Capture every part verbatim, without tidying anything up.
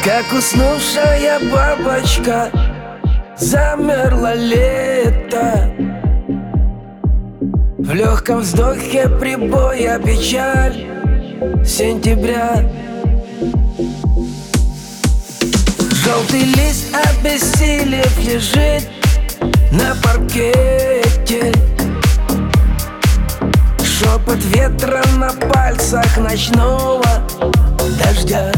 Как уснувшая бабочка, замерло лето. В легком вздохе прибоя печаль сентября. Желтый лист, обессилев, лежит на паркете. Шепот ветра на пальцах ночного дождя.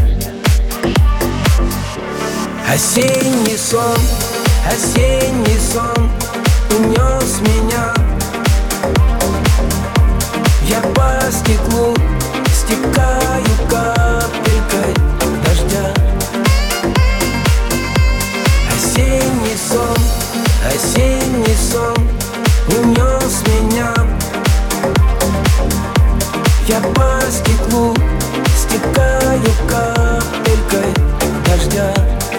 Осенний сон, осенний сон унес меня. Я по стеклу стекаю капелькой дождя. Осенний сон, осенний сон унес меня. Я по стеклу стекаю капелькой дождя.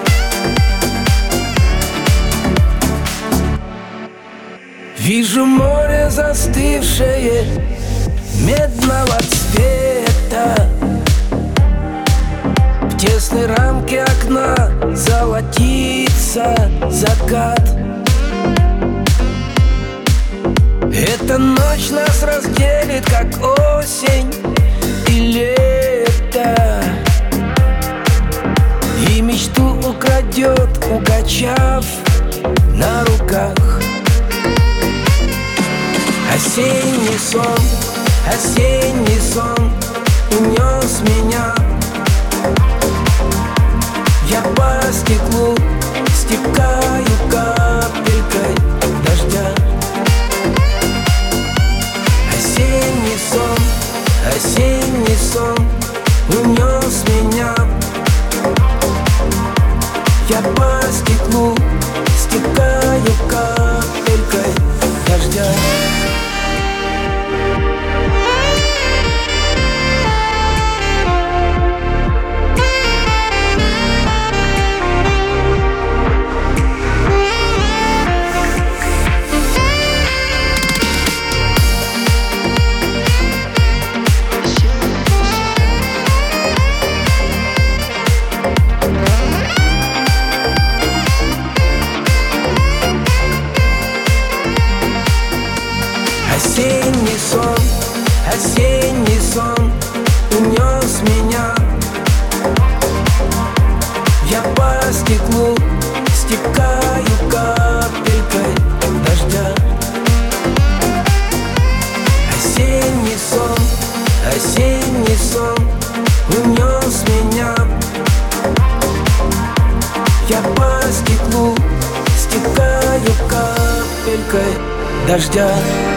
Вижу море застывшее, медного цвета. В тесной рамке окна золотится закат. Эта ночь нас разделит, как осень и лето, и мечту украдет, укачав на руках. Осенний сон, осенний сон унес меня. Я по стеклу стекаю капелькой дождя. Осенний сон, осенний сон унес меня. Я по стеклу стекаю капелькой дождя. Осенний сон, осенний сон унес меня. Я по стеклу стекаю капелькой дождя. Осенний сон, осенний сон унес меня. Я по стеклу стекаю капелькой дождя.